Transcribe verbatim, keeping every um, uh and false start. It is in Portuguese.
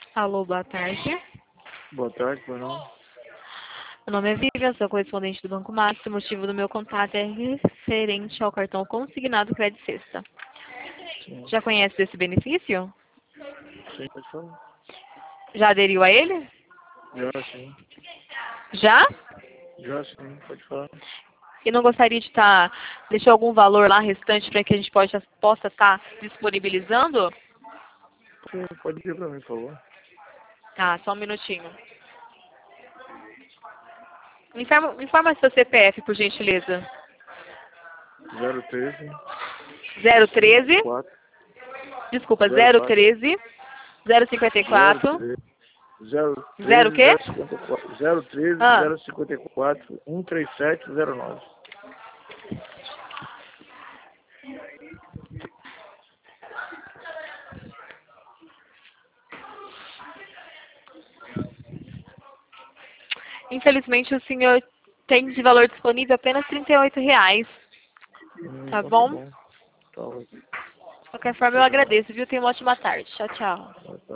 Alô, boa tarde. Boa tarde, meu nome. Meu nome é Vivian, sou correspondente do Banco Master. O motivo do meu contato é referente ao cartão consignado Crédito Sexta. Sim, Já conhece desse benefício? sim, pode falar. Já aderiu a ele? Já sim, Já? já sim, pode falar. E não gostaria de estar, deixar algum valor lá restante para que a gente pode, possa estar disponibilizando? Sim, pode dizer pra mim, por favor. Tá, só um minutinho. Me informa, me informa seu C P F, por gentileza. zero treze, zero cinquenta e treze, quatro, desculpa, zero zero quatro, treze, zero cinquenta e zero quatro, treze, zero zero o treze, quê? zero cinquenta e quatro, zero treze, Ah, zero cinquenta e quatro, um três sete, zero nove. infelizmente o senhor tem de valor disponível apenas trinta e oito reais. Hum, Tá então tá bom? bom. Tá ótimo. De qualquer forma, eu Tchau, tchau. agradeço, viu? Tenha uma ótima tarde. Tchau, tchau. Boa tarde.